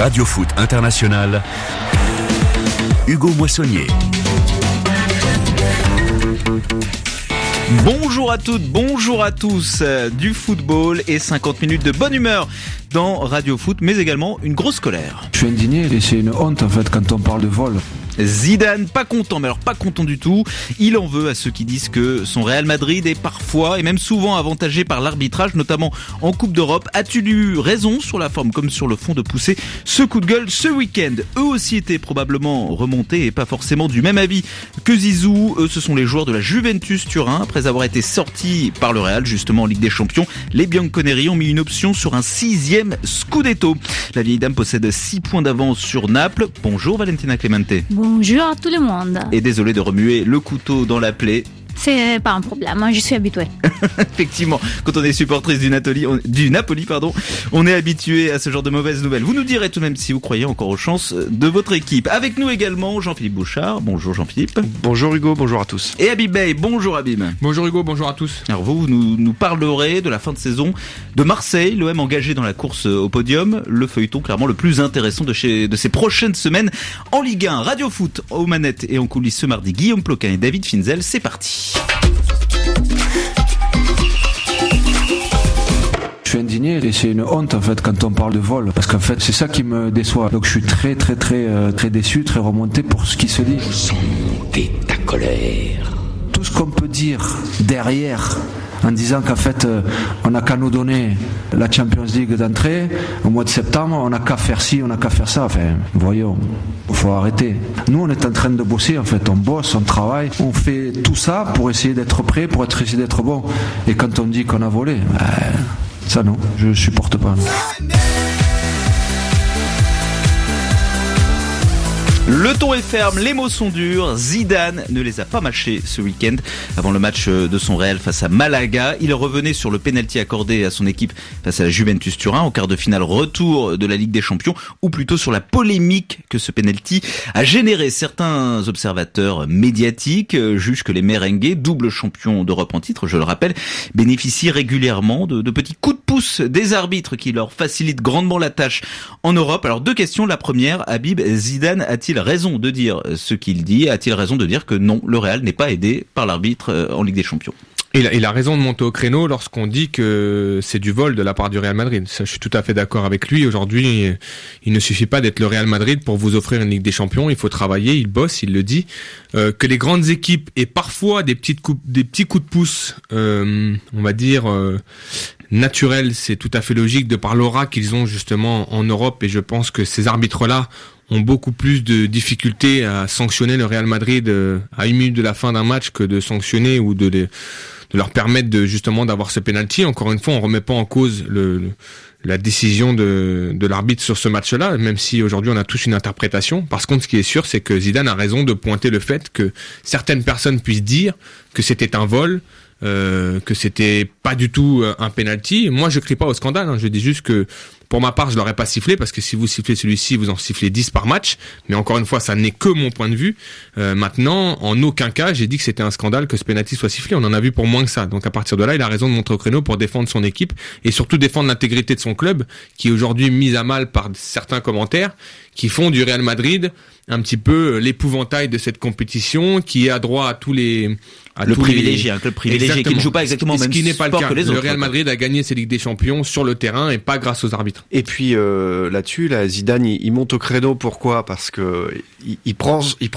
Radio Foot International, Hugo Moissonnier. Bonjour à toutes, bonjour à tous, du football et 50 minutes de bonne humeur dans Radio Foot, mais également une grosse colère. Je suis indigné et c'est une honte en fait quand on parle de vol. Zidane, pas content, mais alors pas content du tout. Il en veut à ceux qui disent que son Real Madrid est parfois et même souvent avantagé par l'arbitrage, notamment en Coupe d'Europe. As-tu eu raison sur la forme comme sur le fond de pousser ce coup de gueule ce week-end? Eux aussi étaient probablement remontés et pas forcément du même avis que Zizou. Eux, ce sont les joueurs de la Juventus Turin. Après avoir été sortis par le Real, justement en Ligue des Champions, les Bianconeri ont mis une option sur un 6e Scudetto. La vieille dame possède 6 points d'avance sur Naples. Bonjour Valentina Clemente. Bonjour à tout le monde. Et désolé de remuer le couteau dans la plaie. C'est pas un problème, moi je suis habituée. Effectivement, quand on est supportrice du Napoli, on est habitué à ce genre de mauvaises nouvelles. Vous nous direz tout de même si vous croyez encore aux chances de votre équipe. Avec nous également Jean-Philippe Bouchard. Bonjour Jean-Philippe. Bonjour Hugo, bonjour à tous. Et Habib Bey. Bonjour Habib. Bonjour Hugo, bonjour à tous. Alors vous nous parlerez de la fin de saison de Marseille, l'OM engagé dans la course au podium, le feuilleton clairement le plus intéressant de ces prochaines semaines en Ligue 1. Radio Foot aux manettes et en coulisses ce mardi, Guillaume Ploquin et David Finzel. C'est parti. Je suis indigné et c'est une honte en fait quand on parle de vol parce qu'en fait c'est ça qui me déçoit. Donc je suis très déçu, très remonté pour ce qui se dit. Je sens monter ta colère. Tout ce qu'on peut dire derrière en disant qu'en fait on n'a qu'à nous donner la Champions League d'entrée au mois de septembre, on n'a qu'à faire ci, on n'a qu'à faire ça, enfin voyons, il faut arrêter. Nous on est en train de bosser en fait, on bosse, on travaille, on fait tout ça pour essayer d'être prêt, pour essayer d'être bon. Et quand on dit qu'on a volé, ça non, je supporte pas. Non. Le ton est ferme, les mots sont durs. Zidane ne les a pas mâchés ce week-end avant le match de son Real face à Malaga. Il revenait sur le pénalty accordé à son équipe face à la Juventus Turin en quart de finale retour de la Ligue des Champions, ou plutôt sur la polémique que ce pénalty a généré. Certains observateurs médiatiques jugent que les merengues, double champions d'Europe en titre, je le rappelle, bénéficient régulièrement de petits coups de pouce des arbitres qui leur facilitent grandement la tâche en Europe. Alors deux questions. La première, Habib, Zidane a-t-il raison de dire ce qu'il dit? A-t-il raison de dire que non, le Real n'est pas aidé par l'arbitre en Ligue des Champions? Il a raison de monter au créneau lorsqu'on dit que c'est du vol de la part du Real Madrid. Ça, je suis tout à fait d'accord avec lui. Aujourd'hui, il ne suffit pas d'être le Real Madrid pour vous offrir une Ligue des Champions. Il faut travailler, il bosse, il le dit. Que les grandes équipes aient parfois des petits coups de pouce, on va dire naturels, c'est tout à fait logique de par l'aura qu'ils ont justement en Europe. Et je pense que ces arbitres-là ont beaucoup plus de difficultés à sanctionner le Real Madrid à 1 minute de la fin d'un match que de sanctionner ou de leur permettre justement d'avoir ce penalty. Encore une fois, on remet pas en cause la décision de l'arbitre sur ce match-là, même si aujourd'hui on a tous une interprétation. Par contre, ce qui est sûr, c'est que Zidane a raison de pointer le fait que certaines personnes puissent dire que c'était un vol, que c'était pas du tout un penalty. Moi, je crie pas au scandale, hein. Je dis juste que pour ma part, je l'aurais pas sifflé parce que si vous sifflez celui-ci, vous en sifflez 10 par match. Mais encore une fois, ça n'est que mon point de vue. Maintenant, en aucun cas, j'ai dit que c'était un scandale que ce penalty soit sifflé. On en a vu pour moins que ça. Donc à partir de là, il a raison de monter au créneau pour défendre son équipe et surtout défendre l'intégrité de son club, qui est aujourd'hui mise à mal par certains commentaires qui font du Real Madrid un petit peu l'épouvantail de cette compétition, qui est à droit à tous les un club privilégié qui ne joue pas exactement le même sport que les autres. Le Real Madrid a gagné ses Ligues des Champions sur le terrain et pas grâce aux arbitres. Et puis là-dessus, Zidane, il monte au créneau. Pourquoi ? Parce que il prend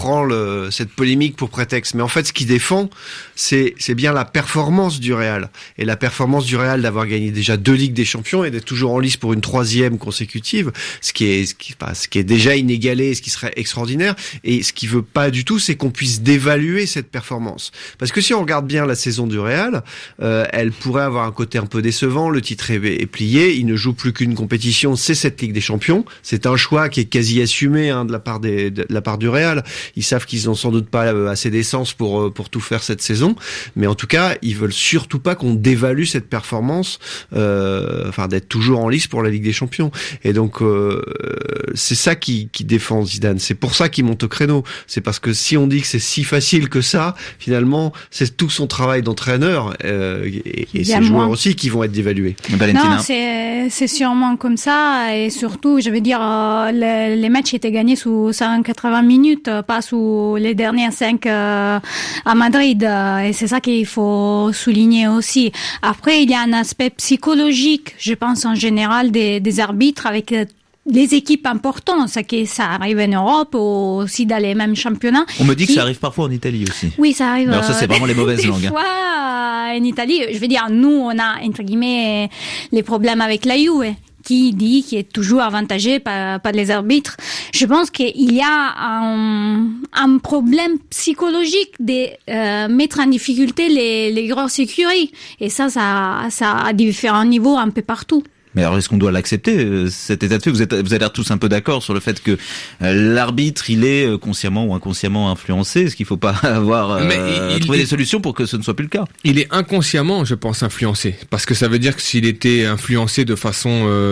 cette polémique pour prétexte. Mais en fait, ce qu'il défend, c'est bien la performance du Real. Et la performance du Real d'avoir gagné déjà 2 Ligues des Champions et d'être toujours en lice pour une 3e consécutive, ce qui est déjà inégalé, ce qui serait extraordinaire. Et ce qu'il veut pas du tout, c'est qu'on puisse dévaluer cette performance. Parce que si on regarde bien la saison du Real, elle pourrait avoir un côté un peu décevant. Le titre est plié, il ne joue plus qu'une compétition, c'est cette Ligue des Champions. C'est un choix qui est quasi assumé de la part du Real. Ils savent qu'ils n'ont sans doute pas assez d'essence pour tout faire cette saison, mais en tout cas, ils veulent surtout pas qu'on dévalue cette performance, d'être toujours en lice pour la Ligue des Champions. Et donc, c'est ça qui défend Zidane. C'est pour ça qu'il monte au créneau. C'est parce que si on dit que c'est si facile que ça, finalement, c'est tout son travail d'entraîneur et ses joueurs aussi qui vont être dévalués. Valentina. Non, c'est sûrement comme ça. Et surtout, je veux dire, les matchs étaient gagnés sous 180 minutes, pas sous les dernières 5 à Madrid. Et c'est ça qu'il faut souligner aussi. Après, il y a un aspect psychologique, je pense en général, des arbitres avec les équipes importantes, ça arrive en Europe ou aussi dans les mêmes championnats. On me dit que ça arrive parfois en Italie aussi. Oui, ça arrive. Alors ça, c'est vraiment les mauvaises des langues. Des fois, en Italie, je veux dire, nous, on a, entre guillemets, les problèmes avec la Juve, qui est toujours avantagé par les arbitres. Je pense qu'il y a un problème psychologique de mettre en difficulté les grosses écuries. Et ça à différents niveaux un peu partout. Mais alors, est-ce qu'on doit l'accepter, cet état de fait? Vous avez l'air tous un peu d'accord sur le fait que l'arbitre, il est consciemment ou inconsciemment influencé. Est-ce qu'il faut pas avoir trouver des solutions pour que ce ne soit plus le cas? Il est inconsciemment, je pense, influencé. Parce que ça veut dire que s'il était influencé de façon,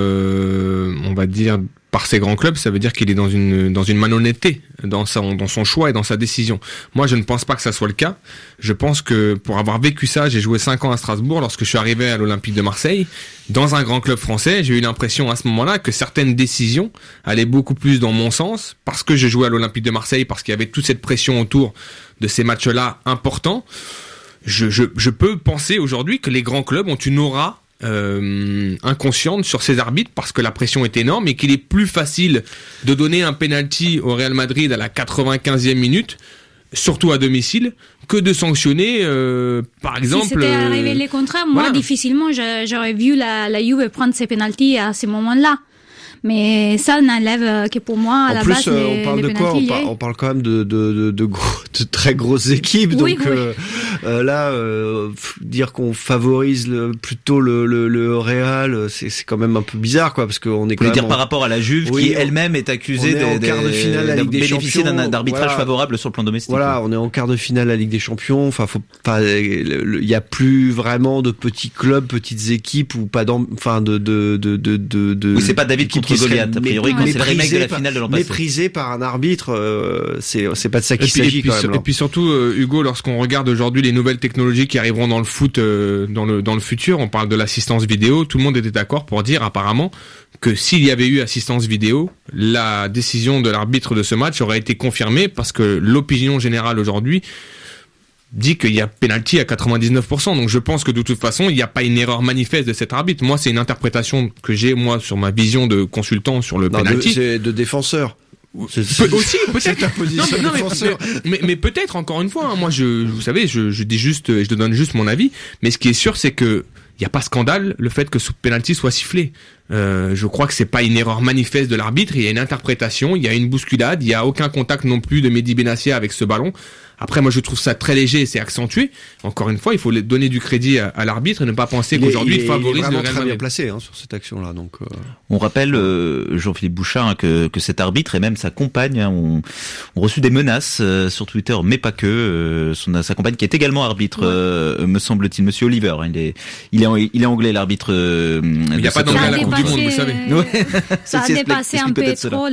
on va dire, par ces grands clubs, ça veut dire qu'il est dans une malhonnêteté dans son choix et dans sa décision. Moi, je ne pense pas que ça soit le cas. Je pense que pour avoir vécu ça, j'ai joué 5 ans à Strasbourg lorsque je suis arrivé à l'Olympique de Marseille. Dans un grand club français, j'ai eu l'impression à ce moment-là que certaines décisions allaient beaucoup plus dans mon sens parce que je jouais à l'Olympique de Marseille, parce qu'il y avait toute cette pression autour de ces matchs-là importants. Je peux penser aujourd'hui que les grands clubs ont une aura inconsciente sur ces arbitres parce que la pression est énorme et qu'il est plus facile de donner un penalty au Real Madrid à la 95e minute, surtout à domicile, que de sanctionner par exemple... Si c'était arrivé les contraires, moi difficilement j'aurais vu la Juve prendre ses penalties à ces moments-là. Mais ça n'enlève que pour moi, à la base, on parle de quoi? On parle quand même de très grosses équipes. Oui, donc, là, dire qu'on favorise plutôt le Real, c'est quand même un peu bizarre, quoi, parce qu'on est quand même... dire par rapport à la Juve, qui elle-même est accusée de bénéficier d'un arbitrage favorable sur le plan domestique. Voilà, on est en quart de finale à la Ligue des Champions. Enfin, il y a plus vraiment de petits clubs, petites équipes ou pas Oui, c'est pas David contre Goliath, a priori, quand c'est le remake de la finale de l'an passé. Méprisé par un arbitre, c'est pas de ça qu'il s'agit quand même. Et puis surtout, Hugo, lorsqu'on regarde aujourd'hui les nouvelles technologies qui arriveront dans le foot, dans le futur, on parle de l'assistance vidéo, tout le monde était d'accord pour dire apparemment que s'il y avait eu assistance vidéo, la décision de l'arbitre de ce match aurait été confirmée parce que l'opinion générale aujourd'hui dit qu'il y a penalty à 99%. Donc je pense que de toute façon, il n'y a pas une erreur manifeste de cet arbitre. Moi, c'est une interprétation que j'ai, moi, sur ma vision de consultant sur le penalty. C'est de défenseur. Aussi, peut-être. Ta position de défenseur. Mais peut-être, encore une fois, hein, moi, vous savez, je dis juste, je donne juste mon avis. Mais ce qui est sûr, c'est que il n'y a pas scandale le fait que ce penalty soit sifflé. Je crois que c'est pas une erreur manifeste de l'arbitre. Il y a une interprétation, il y a une bousculade, il y a aucun contact non plus de Mehdi Benassia avec ce ballon. Après, moi, je trouve ça très léger et c'est accentué. Encore une fois, il faut donner du crédit à l'arbitre et ne pas penser qu'aujourd'hui, il favorise le Real Madrid. Il est vraiment très bien placé sur cette action-là. Donc, On rappelle, Jean-Philippe Bouchard, que cet arbitre et même sa compagne ont reçu des menaces sur Twitter, mais pas que. Sa compagne qui est également arbitre, me semble-t-il, Monsieur Oliver. Il est anglais, l'arbitre. Il n'y a pas d'anglais à la Coupe du Monde, vous savez. Ça a dépassé un peu trop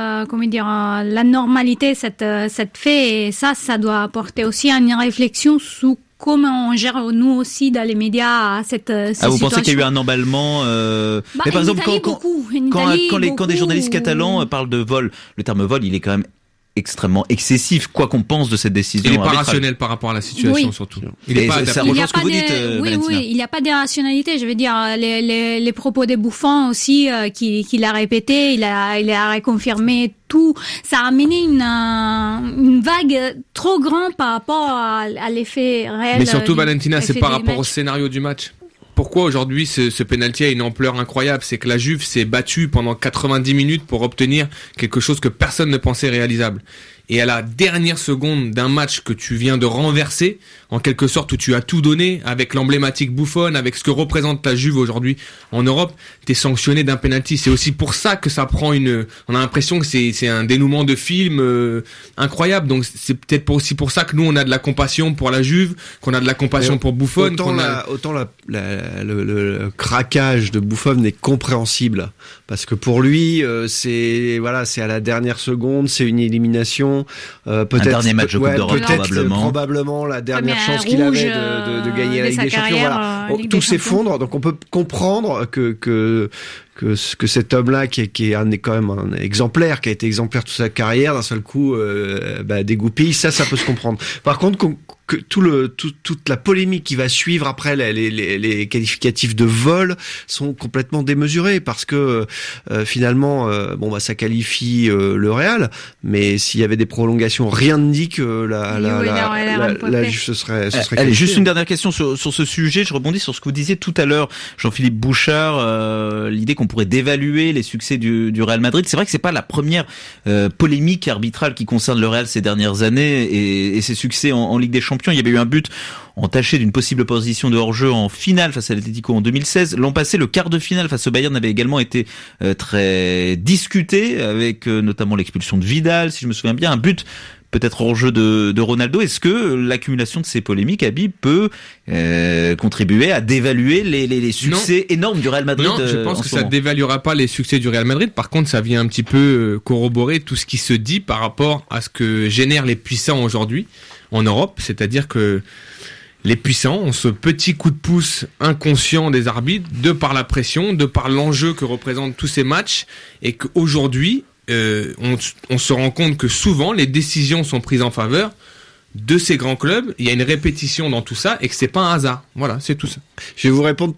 la normalité, cette fait, et ça doit apporter aussi une réflexion sur comment on gère nous aussi dans les médias cette situation. Vous pensez qu'il y a eu un emballement mais par exemple, quand des journalistes catalans parlent de vol, le terme vol, il est quand même extrêmement excessif, quoi qu'on pense de cette décision. Il est pas rationnel par rapport à la situation, surtout. Il est pas, ça rejoint ce que vous dites, Valentina. Il n'y a pas d'irrationalité. Je veux dire, les propos des Buffon aussi, qu'il a répété, il a reconfirmé tout. Ça a amené une vague trop grande par rapport à l'effet réel. Mais surtout, Valentina, c'est par rapport au scénario du match. Pourquoi aujourd'hui ce penalty a une ampleur incroyable? C'est que la Juve s'est battue pendant 90 minutes pour obtenir quelque chose que personne ne pensait réalisable. et à la dernière seconde d'un match que tu viens de renverser, en quelque sorte où tu as tout donné, avec l'emblématique Buffon, avec ce que représente la Juve aujourd'hui en Europe, t'es sanctionné d'un penalty. C'est aussi pour ça que ça prend on a l'impression que c'est un dénouement de film incroyable. Donc c'est peut-être aussi pour ça que nous on a de la compassion pour la Juve, qu'on a de la compassion pour Buffon. Autant le craquage de Buffon est compréhensible, parce que pour lui c'est à la dernière seconde, c'est une élimination, peut-être un dernier match de Coupe d'Europe, probablement la dernière chance qu'il avait de gagner la Ligue des Champions. Voilà. Tout s'effondre, donc on peut comprendre que cet homme-là qui est quand même un exemplaire, qui a été exemplaire toute sa carrière, d'un seul coup dégoupille, ça peut se comprendre. Par contre, que toute la polémique qui va suivre après les qualificatifs de vol sont complètement démesurés, parce que finalement ça qualifie le Real, mais s'il y avait des prolongations, rien ne dit que la Juve ce serait Allez, juste une dernière question sur ce sujet. Je rebondis sur ce que vous disiez tout à l'heure, Jean-Philippe Bouchard, l'idée qu'on pourrait dévaluer les succès du Real Madrid. C'est vrai que c'est pas la première polémique arbitrale qui concerne le Real ces dernières années et ses succès en Ligue des Champions. Il y avait eu un but entaché d'une possible position de hors-jeu en finale face à l'Atlético en 2016. L'an passé, le quart de finale face au Bayern avait également été très discuté, avec notamment l'expulsion de Vidal, si je me souviens bien, un but peut-être hors-jeu de Ronaldo. Est-ce que l'accumulation de ces polémiques, Habib, peut contribuer à dévaluer les succès énormes du Real Madrid? Non, je pense que ça dévaluera pas les succès du Real Madrid. Par contre, ça vient un petit peu corroborer tout ce qui se dit par rapport à ce que génèrent les puissants aujourd'hui en Europe. C'est-à-dire que les puissants ont ce petit coup de pouce inconscient des arbitres, de par la pression, de par l'enjeu que représentent tous ces matchs, et qu'aujourd'hui, on se rend compte que souvent les décisions sont prises en faveur de ces grands clubs. Il y a une répétition dans tout ça et que c'est pas un hasard. Voilà, c'est tout ça. Je vais vous répondre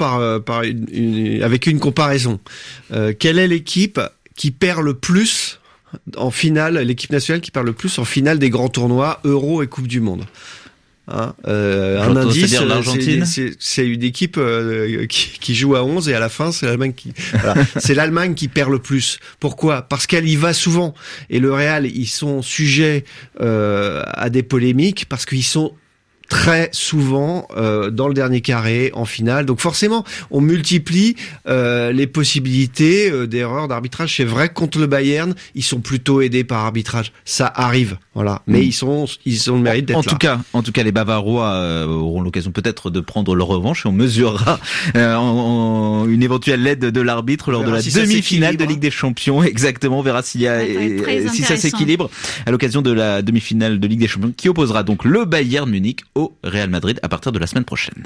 avec une comparaison. Quelle est l'équipe qui perd le plus en finale, l'équipe nationale qui perd le plus en finale des grands tournois Euro et Coupe du Monde? Un indice, c'est une équipe qui joue à 11 et à la fin c'est l'Allemagne c'est l'Allemagne qui perd le plus. Pourquoi? Parce qu'elle y va souvent, et le Real, ils sont sujets à des polémiques parce qu'ils sont très souvent dans le dernier carré en finale. Donc forcément, on multiplie les possibilités d'erreurs d'arbitrage. C'est vrai que contre le Bayern, ils sont plutôt aidés par arbitrage. Ça arrive, voilà. Mais ils ont le mérite d'être là. En tout cas, les Bavarois auront l'occasion peut-être de prendre leur revanche, et on mesurera une éventuelle aide de l'arbitre lors de la demi-finale de Ligue des Champions. Exactement, on verra si ça s'équilibre à l'occasion de la demi-finale de Ligue des Champions, qui opposera donc le Bayern Munich au Real Madrid à partir de la semaine prochaine.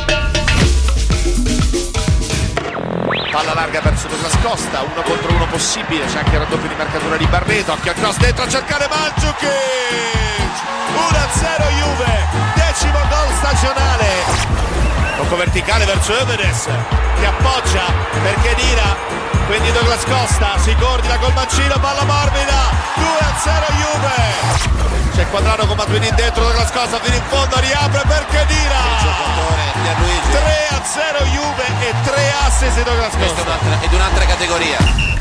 Palla larga verso Douglas Costa, 1 contro 1 possibile, c'è anche il raddoppio di marcatura di Barreto, occhio al cross dentro a cercare Mandzukic, 1-0 Juve, 10° gol stagionale, tocco verticale verso Övedes che appoggia per Khedira, quindi Douglas Costa si coordina col mancino, palla morbida, 2-0 Juve. C'è Quadrado con Matuidi dentro, Douglas Costa fino in fondo, riapre per Khedira, 3-0 Juve e 3 assist di Douglas Costa. È di un'altra categoria.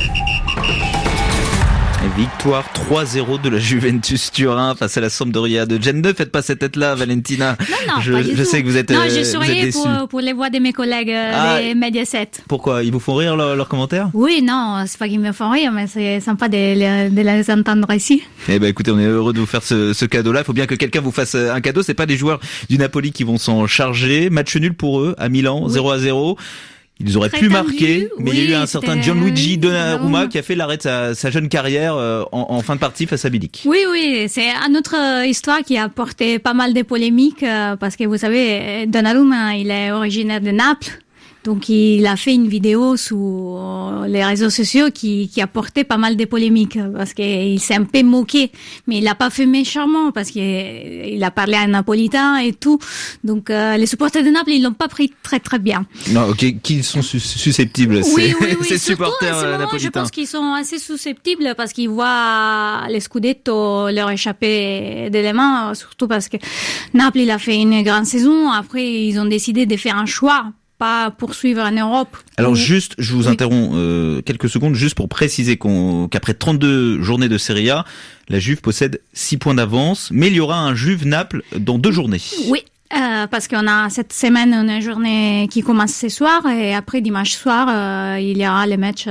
Victoire 3-0 de la Juventus Turin face à la Sampdoria de Gênes. Ne faites pas cette tête-là, Valentina. Non, je sais que vous êtes Non, je souriais pour les voix de mes collègues des Mediaset. Pourquoi? Ils vous font rire leurs commentaires? Oui, non, c'est pas qu'ils me font rire, mais c'est sympa de les entendre ici. Eh ben, écoutez, on est heureux de vous faire ce cadeau-là. Il faut bien que quelqu'un vous fasse un cadeau. C'est pas les joueurs du Napoli qui vont s'en charger. Match nul pour eux à Milan, 0-0. Ils auraient pu marquer, mais il y a eu un certain Gianluigi Donnarumma qui a fait l'arrêt de sa jeune carrière en fin de partie face à Bilic. Oui, c'est une autre histoire qui a porté pas mal de polémiques, parce que vous savez, Donnarumma, il est originaire de Naples. Donc il a fait une vidéo sur les réseaux sociaux qui a porté pas mal de polémiques, parce qu'il s'est un peu moqué, mais il l'a pas fait méchamment, parce qu'il a parlé à un napolitain et tout. Donc les supporters de Naples, ils l'ont pas pris très très bien. Non, ok, qu'ils sont susceptibles, oui, ces supporters napolitains. Je pense qu'ils sont assez susceptibles parce qu'ils voient les Scudetto leur échapper des mains, surtout parce que Naples, il a fait une grande saison. Après, ils ont décidé de faire un choix pas poursuivre en Europe. Alors juste, je vous interromps quelques secondes, juste pour préciser qu'après 32 journées de Serie A, la Juve possède 6 points d'avance, mais il y aura un Juve-Naples dans 2 journées. Oui. Parce qu'on a cette semaine une journée qui commence ce soir et après dimanche soir il y aura les matchs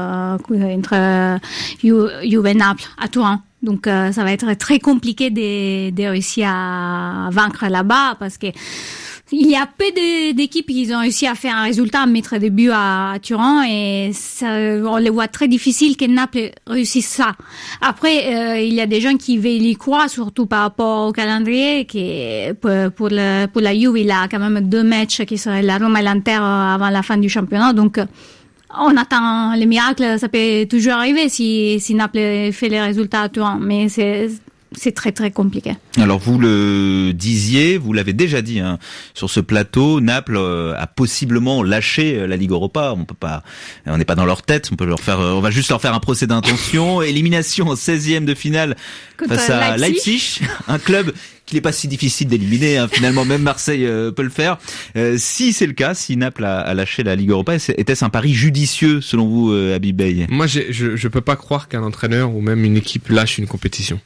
entre Juve et Naples à Turin. Donc ça va être très compliqué de réussir à vaincre là-bas parce que il y a peu d'équipes qui ont réussi à faire un résultat, à mettre des buts à Turin et ça, on les voit très difficile que Naples réussisse ça. Après, il y a des gens qui y croient, surtout par rapport au calendrier, qui pour la Juve, il a quand même 2 matchs qui seraient la Roma et l'Inter avant la fin du championnat. Donc, on attend les miracles, ça peut toujours arriver si Naples fait les résultats à Turin, mais c'est très très compliqué. Alors vous le disiez, vous l'avez déjà dit sur ce plateau, Naples a possiblement lâché la Ligue Europa. On n'est pas dans leur tête. On va juste leur faire un procès d'intention. Élimination en 16e de finale face à Leipzig, un club qu'il n'est pas si difficile d'éliminer. Finalement, même Marseille peut le faire. Si c'est le cas, si Naples a lâché la Ligue Europa, était-ce un pari judicieux selon vous, Habib Beye ? Moi, je peux pas croire qu'un entraîneur ou même une équipe lâche une compétition.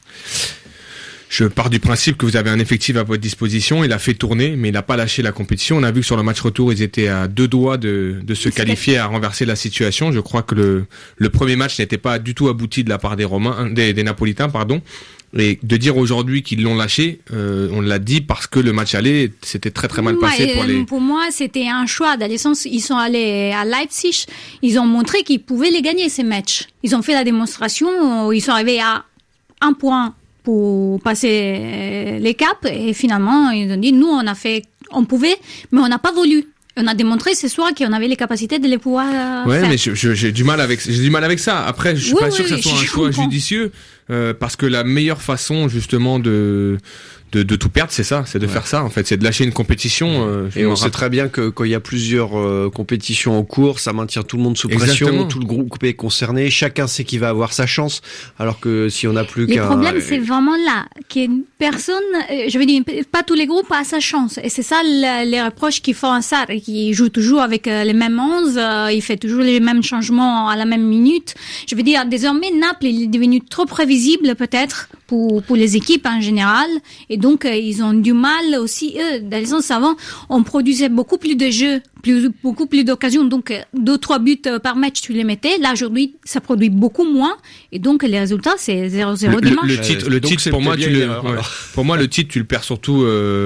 Je pars du principe que vous avez un effectif à votre disposition, il a fait tourner, mais il n'a pas lâché la compétition. On a vu que sur le match retour, ils étaient à 2 doigts de se qualifier, à renverser la situation. Je crois que le premier match n'était pas du tout abouti de la part des Napolitains, pardon. Et de dire aujourd'hui qu'ils l'ont lâché, on l'a dit parce que le match aller s'était très très mal passé pour moi, c'était un choix. Dans le sens, ils sont allés à Leipzig, ils ont montré qu'ils pouvaient les gagner ces matchs. Ils ont fait la démonstration, ils sont arrivés à 1 point pour passer les caps et finalement ils ont dit nous on pouvait mais on n'a pas voulu. On a démontré ce soir qu'on avait les capacités de les pouvoir faire. Mais j'ai du mal avec ça. Après je suis pas sûr que ça soit un choix judicieux parce que la meilleure façon justement de tout perdre, c'est ça, c'est de faire ça en fait, c'est de lâcher une compétition. Et on sait très bien que quand il y a plusieurs compétitions en cours, ça maintient tout le monde sous pression, tout le groupe est concerné, chacun sait qu'il va avoir sa chance, alors que si on n'a plus qu'un... Le problème c'est vraiment là, que personne, je veux dire, pas tous les groupes ont sa chance, et c'est ça les reproches qu'ils font à Sarri, qui joue toujours avec les mêmes 11, il fait toujours les mêmes changements à la même minute. Je veux dire, désormais Naples il est devenu trop prévisible peut-être pour les équipes en général, et donc ils ont du mal aussi, dans le sens avant, on produisait beaucoup plus de jeux, beaucoup plus d'occasions, donc 2-3 buts par match tu les mettais. Là aujourd'hui ça produit beaucoup moins, et donc les résultats c'est 0-0 dimanche. Le titre pour moi pour moi le titre tu le perds surtout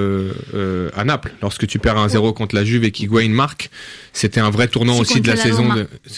à Naples, lorsque tu perds 1-0 contre la Juve et qu'Higuaín marque. C'était un vrai tournant aussi de la saison.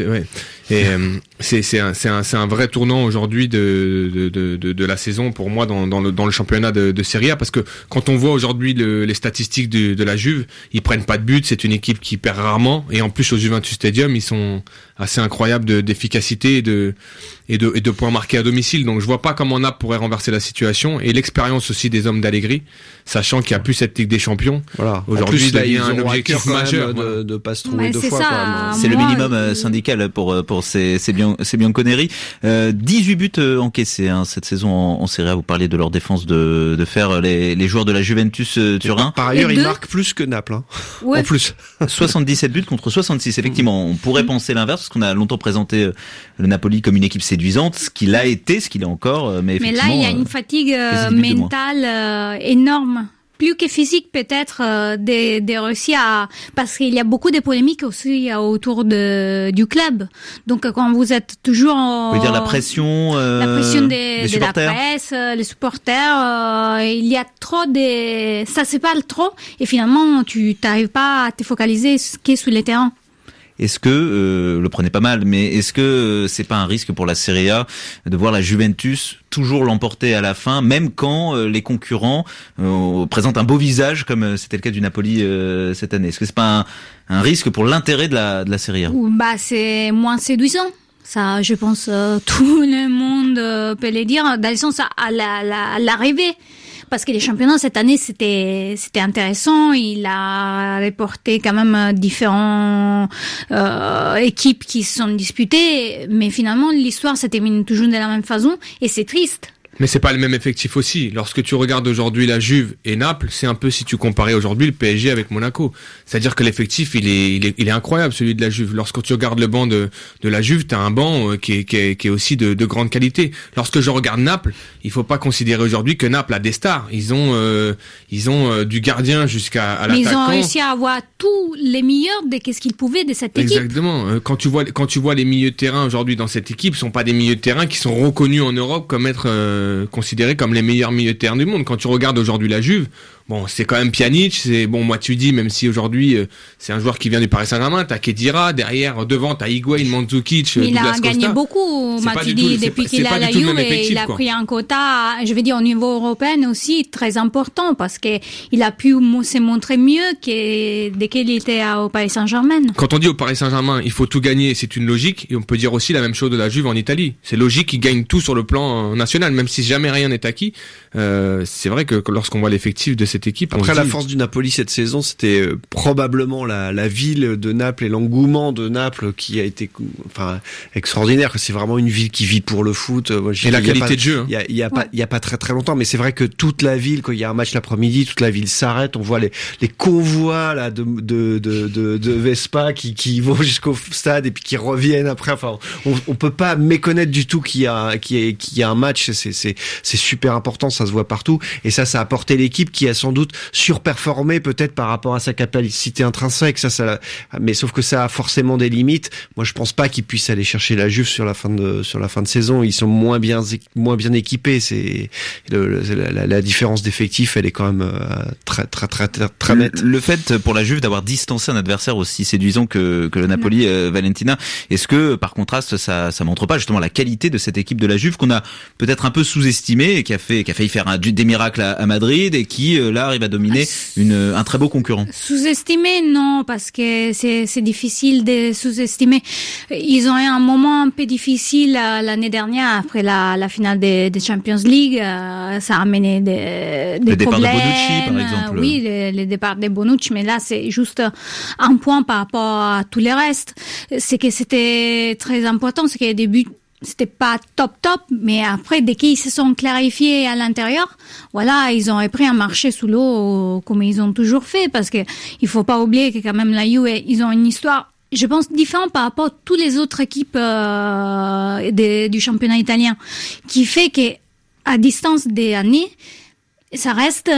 C'est un vrai tournant aujourd'hui de la saison pour moi dans le championnat de Serie A, parce que quand on voit aujourd'hui les statistiques de la Juve, ils prennent pas de but, c'est une équipe qui perd rarement, et en plus au Juventus Stadium ils sont assez incroyables d'efficacité et de points marqués à domicile. Donc je vois pas comment Naples pourrait renverser la situation, et l'expérience aussi des hommes d'Allegri, sachant qu'il y a plus cette Ligue des Champions. Voilà. Aujourd'hui plus, là, il y a un objectif majeur de pas se trouver 2 fois. Ça, c'est le minimum syndical pour ces Bianconeri. 18 buts encaissés cette saison en Serie A. Vous parliez de leur défense de fer, les joueurs de la Juventus Turin. Par ailleurs, ils marquent plus que Naples. Ouais. En plus. 77 buts contre 66. Effectivement, on pourrait penser l'inverse, parce qu'on a longtemps présenté le Napoli comme une équipe séduisante, ce qu'il a été, ce qu'il est encore. Mais là, il y a une fatigue mentale énorme. Plus que physique peut-être, de réussir parce qu'il y a beaucoup de polémiques aussi autour du club. Donc quand vous êtes toujours vous voulez dire la pression de la presse, les supporters, il y a trop ça se parle trop, et finalement tu t'arrives pas à te focaliser sur les terrains. Est-ce que, le prenez pas mal, mais est-ce que c'est pas un risque pour la Serie A de voir la Juventus toujours l'emporter à la fin, même quand les concurrents présentent un beau visage, comme c'était le cas du Napoli cette année? Est-ce que c'est pas un risque pour l'intérêt de la Serie A? C'est moins séduisant. Ça, je pense, tout le monde peut le dire, dans le sens à l'arrivée. Parce que les championnats cette année c'était intéressant, il a reporté quand même différentes équipes qui se sont disputées, mais finalement l'histoire se termine toujours de la même façon, et c'est triste Mais c'est pas le même effectif aussi. Lorsque tu regardes aujourd'hui la Juve et Naples, c'est un peu si tu comparais aujourd'hui le PSG avec Monaco. C'est-à-dire que l'effectif, il est incroyable, celui de la Juve. Lorsque tu regardes le banc de la Juve, t'as un banc qui est aussi de grande qualité. Lorsque je regarde Naples, il faut pas considérer aujourd'hui que Naples a des stars. Ils ont du gardien jusqu'à l'attaquant. Mais ils ont réussi à avoir tous les meilleurs de qu'est-ce qu'ils pouvaient de cette équipe. Exactement. Quand tu vois les milieux de terrain aujourd'hui dans cette équipe, ce sont pas des milieux de terrain qui sont reconnus en Europe comme être considérés comme les meilleurs milieux de terrain du monde. Quand tu regardes aujourd'hui la Juve, bon, c'est quand même Pjanic, c'est bon Matuidi, même si aujourd'hui c'est un joueur qui vient du Paris Saint-Germain, t'as Khedira, derrière devant t'as Higuain, Mandzukic, mais Douglas il a gagné Costa. beaucoup Matuidi depuis qu'il est à la Juve, et il a pris un quota, je veux dire au niveau européen aussi très important, parce que il a pu se montrer mieux que dès qu'il était au Paris Saint-Germain. Quand on dit au Paris Saint-Germain, il faut tout gagner, c'est une logique, et on peut dire aussi la même chose de la Juve en Italie. C'est logique qu'ils gagnent tout sur le plan national, même si jamais rien n'est acquis. C'est vrai que lorsqu'on voit l'effectif de cette équipe, après la force du Napoli cette saison, c'était probablement la ville de Naples et l'engouement de Naples qui a été extraordinaire. C'est vraiment une ville qui vit pour le foot. Et la qualité de jeu. Il y a pas très longtemps, mais c'est vrai que toute la ville, quand il y a un match l'après-midi, toute la ville s'arrête. On voit les convois là de Vespa qui vont jusqu'au stade et puis qui reviennent après. Enfin, on peut pas méconnaître du tout qu'il y a un match. C'est super important, ça se voit partout. Et ça a apporté l'équipe qui a sans doute surperformé peut-être par rapport à sa capacité intrinsèque. Mais sauf que ça a forcément des limites. Moi, je pense pas qu'ils puissent aller chercher la Juve sur la fin de saison. Ils sont moins bien équipés. C'est la différence d'effectifs, elle est quand même très nette. Le fait pour la Juve d'avoir distancé un adversaire aussi séduisant que le Napoli, Valentina, est-ce que par contraste ça montre pas justement la qualité de cette équipe de la Juve qu'on a peut-être un peu sous-estimée et qui a failli faire des miracles à Madrid et qui là arrive à dominer un très beau concurrent? Sous-estimer, non, parce que c'est difficile de sous-estimer. Ils ont eu un moment un peu difficile l'année dernière après la finale des Champions League. Ça a amené des problèmes. Le départ de Bonucci, par exemple. Oui, le départ de Bonucci, mais là c'est juste un point par rapport à tous les restes. C'est que c'était très important, c'est qu'au début c'était pas top, mais après, dès qu'ils se sont clarifiés à l'intérieur, voilà, ils ont repris un marché sous l'eau comme ils ont toujours fait, parce que il faut pas oublier que quand même la Juve, ils ont une histoire, je pense, différente par rapport à toutes les autres équipes du championnat italien, qui fait que à distance des années, ça reste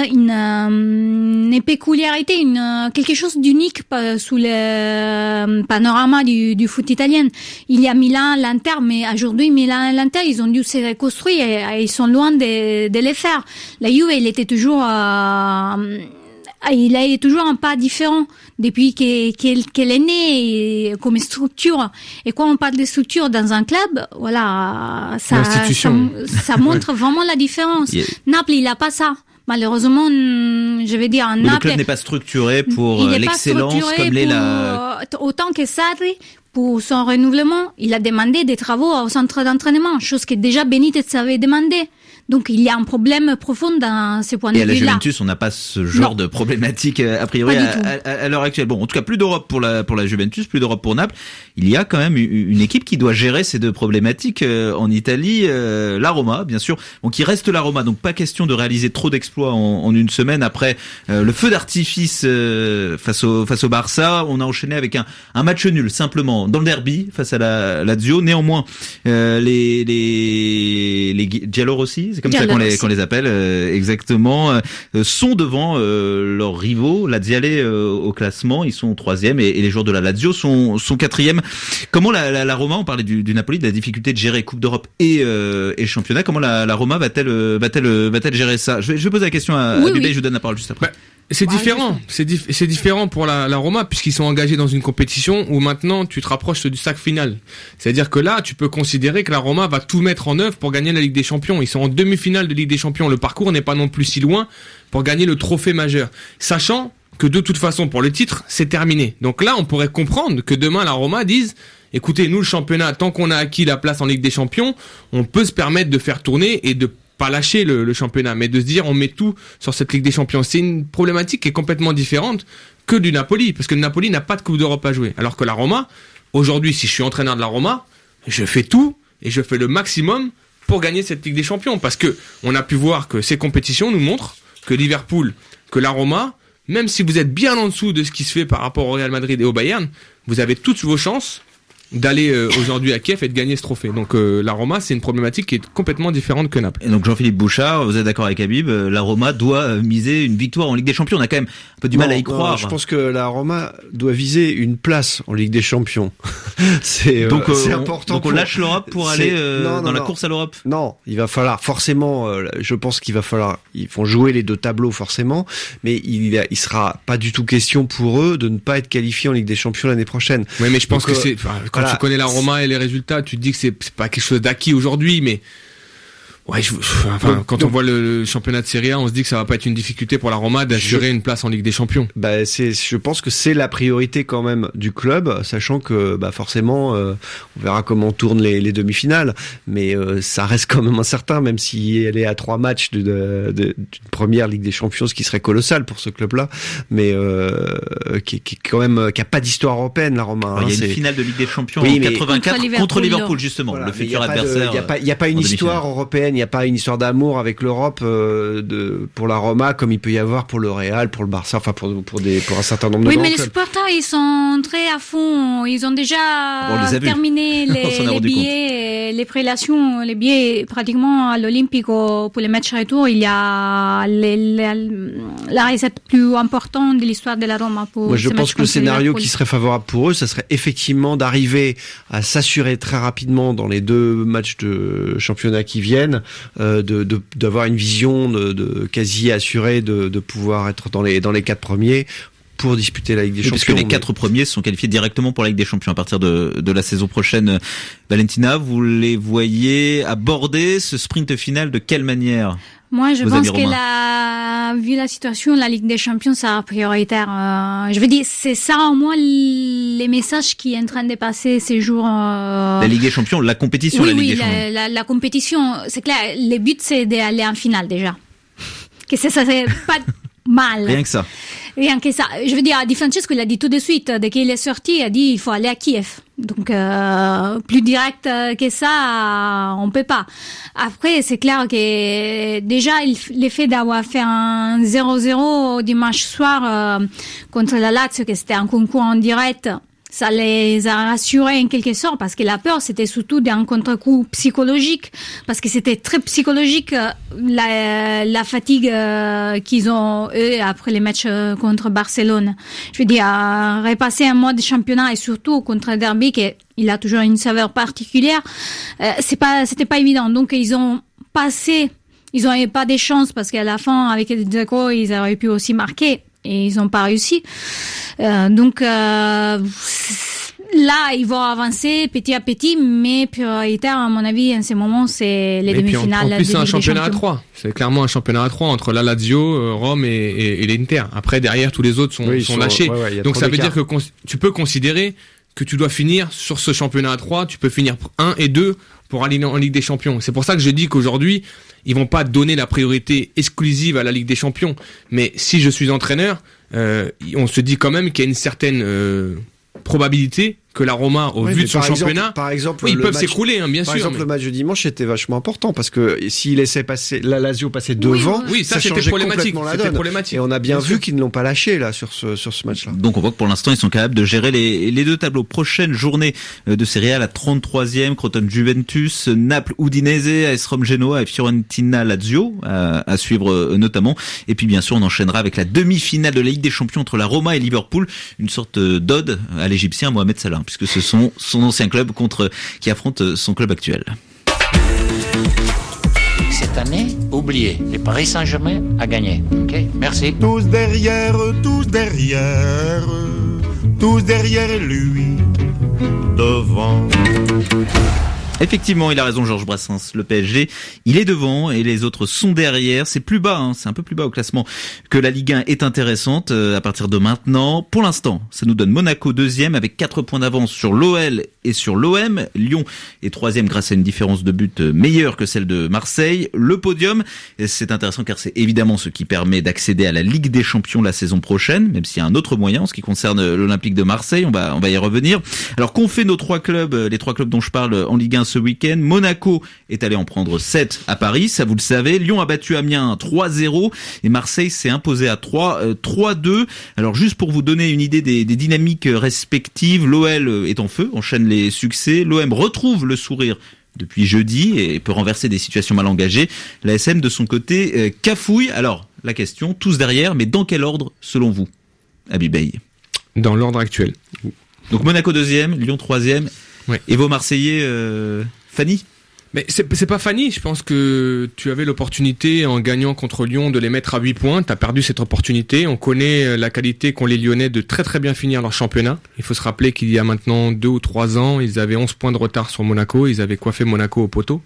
une peculiarité, quelque chose d'unique sous le panorama du foot italien. Il y a Milan, l'Inter, mais aujourd'hui Milan et l'Inter, ils ont dû se reconstruire et ils sont loin de les faire. La Juve, il était toujours il a toujours un pas différent depuis qu'elle est née comme structure. Et quand on parle de structure dans un club, voilà, ça montre vraiment la différence. Yeah. Naples, il a pas ça. Malheureusement, je vais dire, Naples. Le club n'est pas structuré pour l'excellence comme l'est autant que Sarri. Pour son renouvellement, il a demandé des travaux au centre d'entraînement, chose que déjà Benitez avait demandé. Donc il y a un problème profond dans ce point de vue-là. Et à la Juventus, on n'a pas ce genre de problématique a priori à l'heure actuelle. Bon, en tout cas, plus d'Europe pour la Juventus, plus d'Europe pour Naples. Il y a quand même une équipe qui doit gérer ces deux problématiques en Italie. La Roma, bien sûr. Donc il reste la Roma. Donc pas question de réaliser trop d'exploits en une semaine après le feu d'artifice face au Barça. On a enchaîné avec un match nul simplement dans le derby face à la Lazio. Néanmoins, les Giallorossi, c'est comme ça qu'on les appelle exactement, sont devant leurs rivaux laziale au classement. Ils sont 3e et les joueurs de la Lazio sont 4e. Comment la Roma, on parlait du Napoli, de la difficulté de gérer Coupe d'Europe et championnat. Comment la Roma va-t-elle gérer ça? Je vais poser la question à Dubé. Je vous donne la parole juste après. C'est différent. C'est différent pour la Roma, puisqu'ils sont engagés dans une compétition où maintenant tu te rapproches du sac final. C'est-à-dire que là, tu peux considérer que la Roma va tout mettre en œuvre pour gagner la Ligue des Champions. Ils sont en demi-finale de Ligue des Champions. Le parcours n'est pas non plus si loin pour gagner le trophée majeur. Sachant que de toute façon, pour le titre, c'est terminé. Donc là, on pourrait comprendre que demain, la Roma dise: écoutez, nous, le championnat, tant qu'on a acquis la place en Ligue des Champions, on peut se permettre de faire tourner et de pas lâcher le championnat, mais de se dire on met tout sur cette Ligue des Champions. C'est une problématique qui est complètement différente que du Napoli, parce que le Napoli n'a pas de Coupe d'Europe à jouer. Alors que la Roma, aujourd'hui, si je suis entraîneur de la Roma, je fais tout et je fais le maximum pour gagner cette Ligue des Champions, parce que on a pu voir que ces compétitions nous montrent que Liverpool, que la Roma, même si vous êtes bien en dessous de ce qui se fait par rapport au Real Madrid et au Bayern, vous avez toutes vos chances d'aller aujourd'hui à Kiev et de gagner ce trophée. Donc la Roma, c'est une problématique qui est complètement différente que Naples. Et donc Jean-Philippe Bouchard, vous êtes d'accord avec Habib, la Roma doit miser une victoire en Ligue des Champions. On a quand même un peu du mal à y croire. Je pense que la Roma doit viser une place en Ligue des Champions. C'est important. Donc on lâche l'Europe pour aller dans la course à l'Europe. Non, il va falloir forcément. Je pense qu'il va falloir. Ils vont jouer les deux tableaux forcément, mais il sera pas du tout question pour eux de ne pas être qualifiés en Ligue des Champions l'année prochaine. Oui, mais je pense que c'est quand tu connais la Roma et les résultats, tu te dis que c'est pas quelque chose d'acquis aujourd'hui, mais ouais, quand on voit le championnat de Serie A, on se dit que ça va pas être une difficulté pour la Roma d'assurer une place en Ligue des Champions. Je pense que c'est la priorité quand même du club, sachant que forcément, on verra comment tournent les demi-finales, mais ça reste quand même incertain, même si elle est à 3 matchs d'une première Ligue des Champions, ce qui serait colossal pour ce club-là, mais qui quand même qui a pas d'histoire européenne, la Roma. Il y a une finale de Ligue des Champions en 84 contre Liverpool justement, voilà, le futur adversaire. Il y a pas une histoire européenne. Il n'y a pas une histoire d'amour avec l'Europe pour la Roma comme il peut y avoir pour le Real, pour le Barça, enfin pour un certain nombre de grands mais clubs. les supporters ils sont très à fond, ils ont déjà terminé les billets, les prélations, les billets pratiquement à l'Olympico pour les matchs retour. Il y a la recette plus importante de l'histoire de la Roma pour Moi je pense que le scénario qui serait favorable pour eux, ça serait effectivement d'arriver à s'assurer très rapidement dans les 2 matchs de championnat qui viennent, d'avoir une vision de quasi assurée de pouvoir être dans les 4 premiers pour disputer la Ligue des Champions. Puisque les 4 premiers sont qualifiés directement pour la Ligue des Champions à partir de la saison prochaine. Valentina, vous les voyez aborder ce sprint final de quelle manière? Moi, je pense que vu la situation, la Ligue des Champions, c'est prioritaire. Je veux dire, c'est ça au moins les messages qui est en train de passer ces jours. La Ligue des Champions, la compétition, la Ligue des Champions. La compétition, c'est clair. Le but, c'est d'aller en finale déjà. Que ça, c'est pas mal. Rien que ça. Rien que ça. Je veux dire, Di Francesco, il a dit tout de suite, dès qu'il est sorti, il a dit il faut aller à Kiev. Donc, plus direct que ça, on peut pas. Après, c'est clair que déjà, l'effet d'avoir fait un 0-0 dimanche soir contre la Lazio, que c'était un concours en direct, ça les a rassurés en quelque sorte, parce que la peur, c'était surtout d'un contre-coup psychologique, parce que c'était très psychologique, la fatigue qu'ils ont, eux, après les matchs contre Barcelone. Je veux dire, repasser un mois de championnat, et surtout contre Derby, il a toujours une saveur particulière, c'était pas évident. Donc, ils ont eu pas des chances, parce qu'à la fin, avec Dzeko, ils auraient pu aussi marquer, et ils n'ont pas réussi. Donc là, ils vont avancer petit à petit, mais prioritaire, à mon avis, en ce moment, c'est les demi-finales. En plus, c'est un championnat à 3. C'est clairement un championnat à 3 entre la Lazio, Rome et l'Inter. Après, derrière, tous les autres sont lâchés. Donc ça veut dire que tu peux considérer que tu dois finir sur ce championnat à 3. Tu peux finir 1 et 2 pour aller en Ligue des Champions. C'est pour ça que je dis qu'aujourd'hui, ils vont pas donner la priorité exclusive à la Ligue des Champions. Mais si je suis entraîneur, on se dit quand même qu'il y a une certaine probabilité que la Roma, au vu de son championnat, ils peuvent s'écrouler, bien sûr. Par exemple, le match de dimanche était vachement important, parce que s'il laissait passer la Lazio passer devant, ça changeait problématique. Complètement la donne. Et on a bien vu qu'ils ne l'ont pas lâché là sur ce match-là. Donc on voit que pour l'instant ils sont capables de gérer les 2 tableaux. Prochaine journée de Serie A, la 33e, Crotone Juventus, Naples Udinese, AS Rome Genoa et Fiorentina Lazio à suivre notamment. Et puis bien sûr on enchaînera avec la demi-finale de la Ligue des Champions entre la Roma et Liverpool, une sorte d'ode à l'Égyptien Mohamed Salah, puisque ce sont son ancien club qui affronte son club actuel. Cette année, oubliez, le Paris Saint-Germain a gagné. Ok, merci. Tous derrière lui, devant. Effectivement, il a raison Georges Brassens. Le PSG, il est devant et les autres sont derrière. C'est plus bas, c'est un peu plus bas au classement que la Ligue 1 est intéressante à partir de maintenant. Pour l'instant, ça nous donne Monaco 2e avec 4 points d'avance sur l'OL et sur l'OM. Lyon est 3e grâce à une différence de but meilleure que celle de Marseille. Le podium, c'est intéressant car c'est évidemment ce qui permet d'accéder à la Ligue des Champions la saison prochaine, même s'il y a un autre moyen en ce qui concerne l'Olympique de Marseille. On va y revenir. Alors qu'ont fait nos 3 clubs, les 3 clubs dont je parle en Ligue 1 ce week-end. Monaco est allé en prendre 7 à Paris, ça vous le savez. Lyon a battu Amiens 3-0 et Marseille s'est imposé à 3-2. Alors juste pour vous donner une idée des dynamiques respectives, l'OL est en feu, enchaîne les succès. L'OM retrouve le sourire depuis jeudi et peut renverser des situations mal engagées. La SM de son côté cafouille. Alors la question, tous derrière, mais dans quel ordre selon vous, Abibey? Dans l'ordre actuel. Donc Monaco 2e, Lyon 3e, ouais. Et vos Marseillais, Fanny? Mais c'est pas Fanny, je pense que tu avais l'opportunité en gagnant contre Lyon de les mettre à 8 points, t'as perdu cette opportunité, on connaît la qualité qu'ont les Lyonnais de très très bien finir leur championnat. Il faut se rappeler qu'il y a maintenant 2 ou 3 ans, ils avaient 11 points de retard sur Monaco, ils avaient coiffé Monaco au poteau.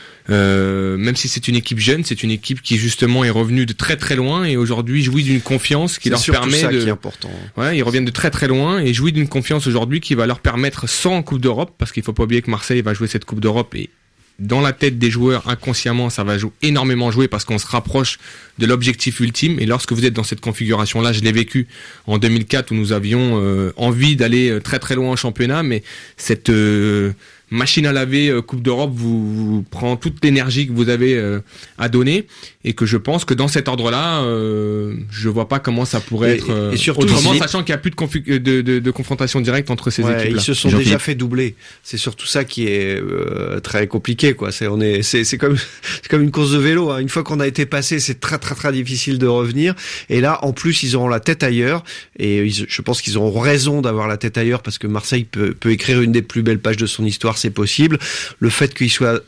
Même si c'est une équipe jeune, c'est une équipe qui justement est revenue de très très loin et aujourd'hui jouit d'une confiance qui leur permet ça qui est important. Ouais, ils reviennent de très très loin et jouit d'une confiance aujourd'hui qui va leur permettre, sans Coupe d'Europe, parce qu'il faut pas oublier que Marseille va jouer cette Coupe d'Europe et dans la tête des joueurs, inconsciemment, ça va énormément jouer parce qu'on se rapproche de l'objectif ultime. Et lorsque vous êtes dans cette configuration-là, je l'ai vécu en 2004 où nous avions envie d'aller très très loin en championnat, mais cette machine à laver Coupe d'Europe vous prend toute l'énergie que vous avez à donner et que je pense que dans cet ordre-là, je vois pas comment ça pourrait être et surtout autrement, sachant qu'il y a plus de confrontation directe entre ces équipes-là. Ils se sont déjà fait doubler. C'est surtout ça qui est très compliqué, quoi. C'est comme une course de vélo, hein. Une fois qu'on a été passé, c'est très très très difficile de revenir. Et là, en plus, ils auront la tête ailleurs. Et je pense qu'ils auront raison d'avoir la tête ailleurs parce que Marseille peut écrire une des plus belles pages de son histoire. C'est possible. Le fait qu'il soit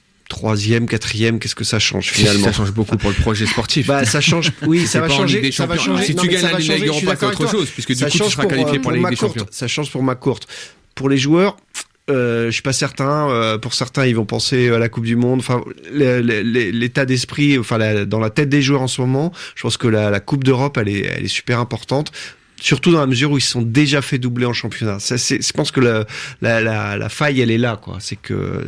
3e, 4e, qu'est-ce que ça change finalement? Ça change beaucoup pour le projet sportif. Bah, ça change, oui, ça va changer. Ça va changer. Si tu gagnes la Ligue Europa, c'est autre chose, puisque du coup, tu seras qualifié pour la Ligue des Champions. Ça change pour ma courte. Pour les joueurs, je suis pas certain. Pour certains, ils vont penser à la Coupe du Monde. Enfin, l'état d'esprit, dans la tête des joueurs en ce moment, je pense que la Coupe d'Europe, elle est super importante. Surtout dans la mesure où ils se sont déjà fait doubler en championnat. Je pense que la faille, elle est là, quoi. C'est que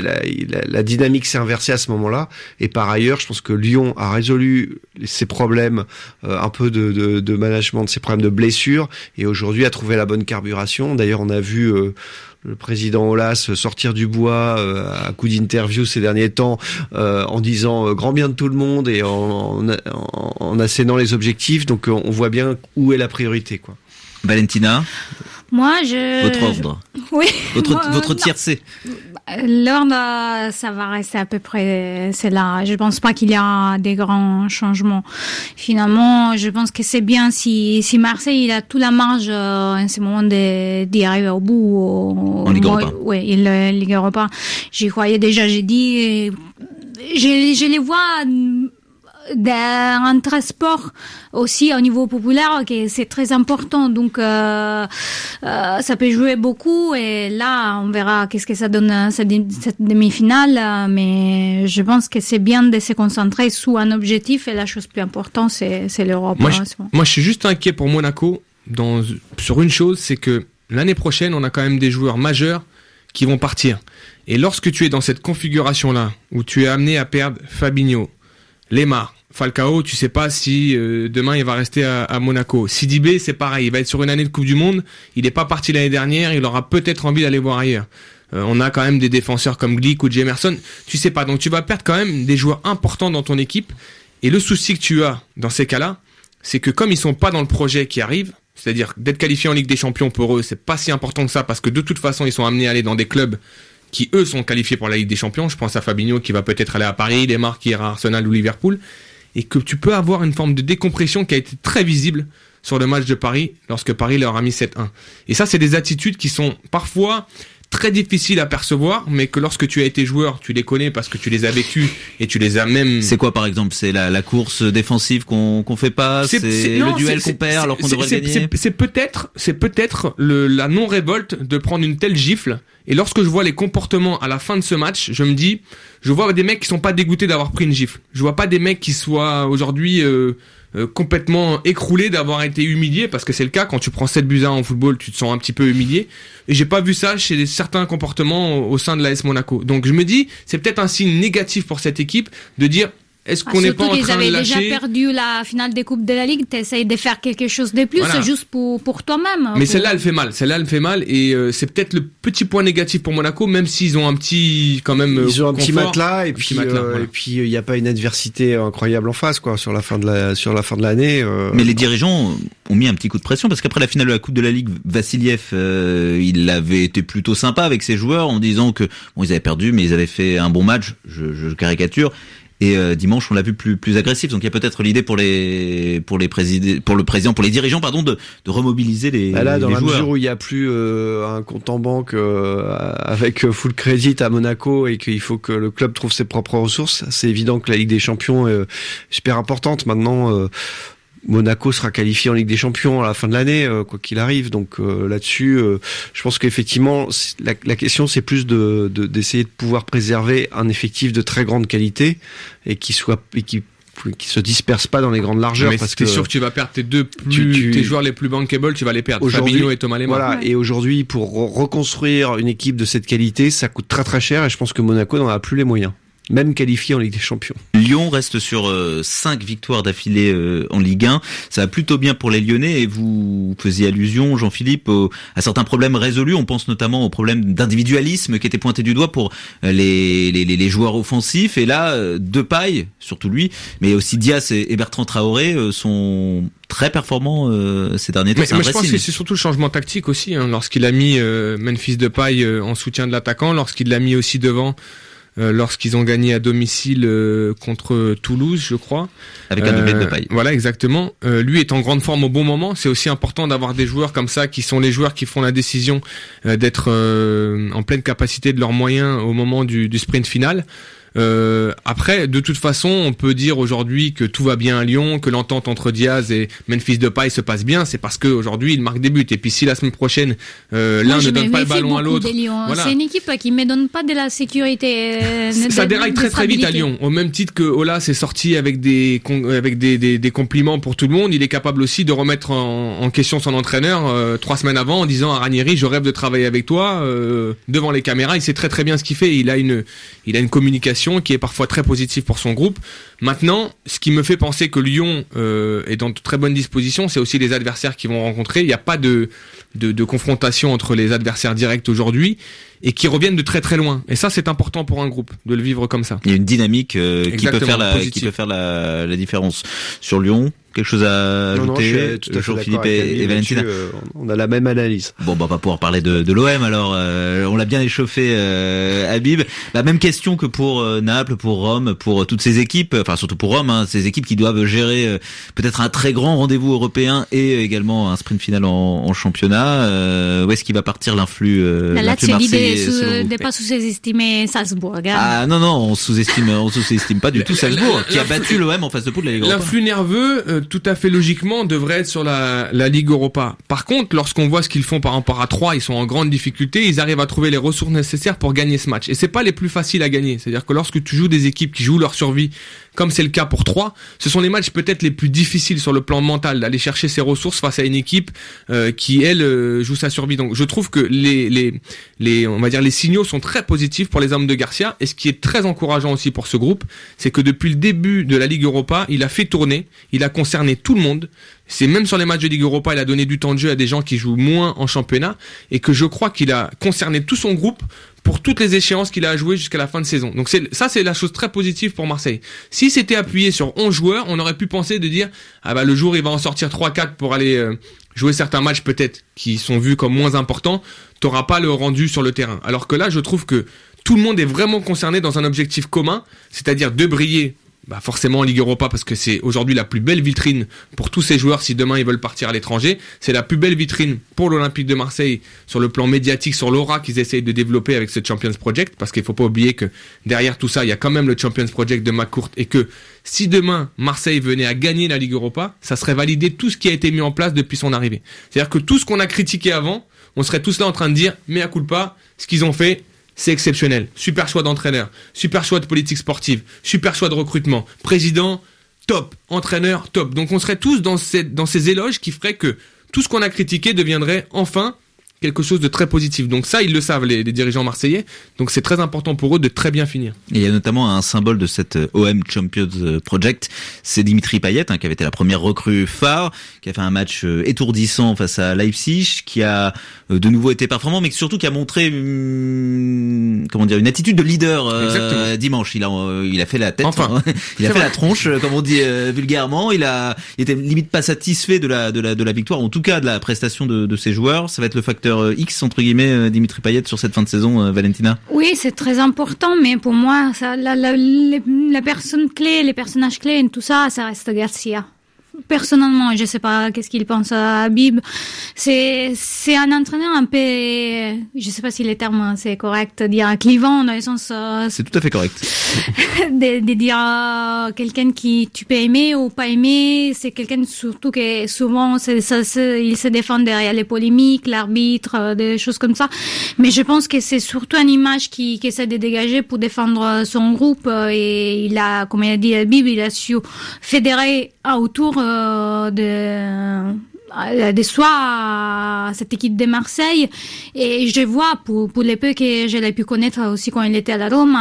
la dynamique s'est inversée à ce moment-là. Et par ailleurs, je pense que Lyon a résolu ses problèmes, un peu de management, ses problèmes de blessures, et aujourd'hui a trouvé la bonne carburation. D'ailleurs, on a vu le président Aulas sortir du bois à coup d'interview ces derniers temps en disant grand bien de tout le monde et en assénant les objectifs. Donc on voit bien où est la priorité, quoi. Valentina, votre ordre, oui, votre tiercé. L'ordre, ça va rester à peu près, c'est là. Je pense pas qu'il y a des grands changements. Finalement, je pense que c'est bien si Marseille, il a toute la marge en ce moment d'y arriver au bout. En Ligue Europa. Oui, Ligue Europa. J'y croyais déjà, j'ai dit, je les vois d'un transport aussi au niveau populaire que c'est très important, donc ça peut jouer beaucoup et là on verra qu'est-ce que ça donne cette demi-finale, mais je pense que c'est bien de se concentrer sur un objectif et la chose plus importante c'est l'Europe. Moi je suis juste inquiet pour Monaco sur une chose, c'est que l'année prochaine on a quand même des joueurs majeurs qui vont partir et lorsque tu es dans cette configuration là où tu es amené à perdre Fabinho, Lemar, Falcao, tu sais pas si demain il va rester à Monaco. Sidibé, c'est pareil, il va être sur une année de Coupe du Monde, il n'est pas parti l'année dernière, il aura peut-être envie d'aller voir ailleurs. On a quand même des défenseurs comme Glick ou Jemerson, tu sais pas, donc tu vas perdre quand même des joueurs importants dans ton équipe, et le souci que tu as dans ces cas-là, c'est que comme ils sont pas dans le projet qui arrive, c'est-à-dire d'être qualifiés en Ligue des Champions pour eux, c'est pas si important que ça, parce que de toute façon ils sont amenés à aller dans des clubs qui eux sont qualifiés pour la Ligue des Champions. Je pense à Fabinho qui va peut-être aller à Paris, Lemar qui ira à Arsenal ou Liverpool, et que tu peux avoir une forme de décompression qui a été très visible sur le match de Paris lorsque Paris leur a mis 7-1. Et ça, c'est des attitudes qui sont parfois très difficiles à percevoir, mais que lorsque tu as été joueur, tu les connais parce que tu les as vécus et tu les as même... C'est quoi par exemple? C'est la course défensive qu'on fait pas? C'est le duel qu'on perd alors qu'on devrait gagner? C'est peut-être la non-révolte de prendre une telle gifle. Et lorsque je vois les comportements à la fin de ce match, je me dis, je vois des mecs qui sont pas dégoûtés d'avoir pris une gifle. Je vois pas des mecs qui soient aujourd'hui complètement écroulés d'avoir été humiliés, parce que c'est le cas quand tu prends 7-1 en football, tu te sens un petit peu humilié. Et j'ai pas vu ça chez certains comportements au sein de l'AS Monaco. Donc je me dis, c'est peut-être un signe négatif pour cette équipe de dire, est-ce qu'on n'est pas en train de lâcher? Surtout qu'ils avaient déjà perdu la finale des Coupes de la Ligue, t'essayes de faire quelque chose de plus, juste pour toi-même. Mais celle-là, elle fait mal. Et c'est peut-être le petit point négatif pour Monaco, même s'ils ont un petit, quand même, ils ont un petit matelas, et puis voilà. il n'y a pas une adversité incroyable en face, quoi, sur la fin de l'année. Mais les dirigeants ont mis un petit coup de pression, parce qu'après la finale de la Coupe de la Ligue, Vassiliev, il avait été plutôt sympa avec ses joueurs en disant que bon, ils avaient perdu, mais ils avaient fait un bon match. Je caricature. Et dimanche, on l'a vu plus agressif. Donc il y a peut-être l'idée pour les dirigeants, de remobiliser les là, dans les la joueurs. mesure où il y a plus un compte en banque avec full crédit à Monaco, et qu'il faut que le club trouve ses propres ressources, c'est évident que la Ligue des Champions est super importante. Maintenant, Monaco sera qualifié en Ligue des Champions à la fin de l'année, quoi qu'il arrive. Donc là-dessus, je pense qu'effectivement, la question, c'est plus d'essayer de pouvoir préserver un effectif de très grande qualité et qui se disperse pas dans les grandes largeurs. Mais parce t'es que sûr que tu vas perdre tes joueurs les plus bankable, tu vas les perdre. Fabinho et Thomas Lemar. Voilà. Et aujourd'hui, pour reconstruire une équipe de cette qualité, ça coûte très très cher, et je pense que Monaco n'en a plus les moyens, même qualifié en Ligue des Champions. Lyon reste sur 5 victoires d'affilée en Ligue 1. Ça va plutôt bien pour les Lyonnais, et vous faisiez allusion, Jean-Philippe, à certains problèmes résolus. On pense notamment au problème d'individualisme qui était pointé du doigt pour les joueurs offensifs. Et là, Depay, surtout lui, mais aussi Dias et Bertrand Traoré sont très performants ces derniers temps. Mais je pense que c'est surtout le changement tactique aussi, lorsqu'il a mis Memphis Depay en soutien de l'attaquant, lorsqu'il l'a mis aussi devant lorsqu'ils ont gagné à domicile contre Toulouse, je crois. Avec un doublé de Depay. Voilà, exactement. Lui est en grande forme au bon moment. C'est aussi important d'avoir des joueurs comme ça, qui sont les joueurs qui font la décision d'être en pleine capacité de leurs moyens au moment du sprint final. Après, de toute façon, on peut dire aujourd'hui que tout va bien à Lyon, que l'entente entre Diaz et Memphis Depay se passe bien. C'est parce que aujourd'hui il marque des buts. Et puis si la semaine prochaine l'un ne donne pas le ballon à l'autre, voilà. C'est une équipe qui me donne pas de la sécurité. Ça déraille très très vite à Lyon. Au même titre que Ola s'est sorti avec des compliments pour tout le monde, il est capable aussi de remettre en question son entraîneur 3 semaines avant en disant à Ranieri, je rêve de travailler avec toi devant les caméras. Il sait très très bien ce qu'il fait. Il a une communication qui est parfois très positive pour son groupe. Maintenant, ce qui me fait penser que Lyon est dans de très bonnes dispositions, c'est aussi les adversaires qu'ils vont rencontrer. Il n'y a pas de confrontation entre les adversaires directs aujourd'hui, et qui reviennent de très très loin. Et ça, c'est important pour un groupe de le vivre comme ça. Il y a une dynamique qui peut faire la différence. Sur Lyon, quelque chose à ajouter, Jean-Philippe et Valentina? On a la même analyse. Bon, on va pouvoir parler de l'OM alors. On l'a bien échauffé, Habib. La même question que pour Naples, pour Rome, pour toutes ces équipes, enfin surtout pour Rome, ces équipes qui doivent gérer peut-être un très grand rendez-vous européen et également un sprint final en championnat. Où est-ce qu'il va partir l'influx marseillais? De pas sous-estimer Salzbourg. Ah non, on sous-estime pas du tout Salzbourg, qui a battu l'OM en phase de poule de la Ligue Europa. L'influx nerveux, tout à fait logiquement, devrait être sur la Ligue Europa. Par contre, lorsqu'on voit ce qu'ils font par rapport à 3, ils sont en grande difficulté, ils arrivent à trouver les ressources nécessaires pour gagner ce match. Et c'est pas les plus faciles à gagner. C'est-à-dire que lorsque tu joues des équipes qui jouent leur survie, comme c'est le cas pour 3, ce sont les matchs peut-être les plus difficiles sur le plan mental, d'aller chercher ses ressources face à une équipe qui, elle, joue sa survie. Donc je trouve que on va dire les signaux sont très positifs pour les hommes de Garcia, et ce qui est très encourageant aussi pour ce groupe, c'est que depuis le début de la Ligue Europa, il a fait tourner, il a concerné tout le monde. C'est même sur les matchs de Ligue Europa, il a donné du temps de jeu à des gens qui jouent moins en championnat, et que je crois qu'il a concerné tout son groupe pour toutes les échéances qu'il a à jouer jusqu'à la fin de saison. Donc c'est la chose très positive pour Marseille. Si c'était appuyé sur 11 joueurs, on aurait pu penser de dire le jour il va en sortir 3-4 pour aller jouer certains matchs peut-être qui sont vus comme moins importants, t'auras pas le rendu sur le terrain. Alors que là, je trouve que tout le monde est vraiment concerné dans un objectif commun, c'est-à-dire de briller forcément en Ligue Europa, parce que c'est aujourd'hui la plus belle vitrine pour tous ces joueurs si demain ils veulent partir à l'étranger. C'est la plus belle vitrine pour l'Olympique de Marseille sur le plan médiatique, sur l'aura qu'ils essayent de développer avec ce Champions Project, parce qu'il faut pas oublier que derrière tout ça, il y a quand même le Champions Project de McCourt, et que si demain Marseille venait à gagner la Ligue Europa, ça serait valider tout ce qui a été mis en place depuis son arrivée. C'est-à-dire que tout ce qu'on a critiqué avant, on serait tous là en train de dire mea culpa, ce qu'ils ont fait, c'est exceptionnel. Super choix d'entraîneur, super choix de politique sportive, super choix de recrutement, président, top, entraîneur, top. Donc on serait tous dans ces éloges qui feraient que tout ce qu'on a critiqué deviendrait enfin quelque chose de très positif. Donc ça, ils le savent, les dirigeants marseillais. Donc c'est très important pour eux de très bien finir. Et il y a notamment un symbole de cette OM Champions Project, c'est Dimitri Payet, qui avait été la première recrue phare, qui a fait un match étourdissant face à Leipzig, qui a de nouveau été performant, mais surtout qui a montré une attitude de leader dimanche. Il a fait la tête, il a fait la tronche, comme on dit vulgairement. Il était limite pas satisfait de la victoire, en tout cas de la prestation de ses joueurs. Ça va être le facteur X entre guillemets, Dimitri Payet sur cette fin de saison, Valentina. Oui, c'est très important, mais pour moi, la personne clé, les personnages clés, tout ça reste Garcia. Personnellement, je sais pas qu'est-ce qu'il pense à Habib. C'est un entraîneur un peu, je sais pas si les termes c'est correct, dire clivant dans le sens. C'est tout à fait correct. de dire quelqu'un qui tu peux aimer ou pas aimer, c'est quelqu'un surtout que souvent il se défend derrière les polémiques, l'arbitre, des choses comme ça. Mais je pense que c'est surtout une image qui essaie de dégager pour défendre son groupe, et il a, comme il a dit Habib, il a su fédérer autour de soi cette équipe de Marseille. Et je vois, pour les peu que je l'ai pu connaître aussi quand il était à la Rome,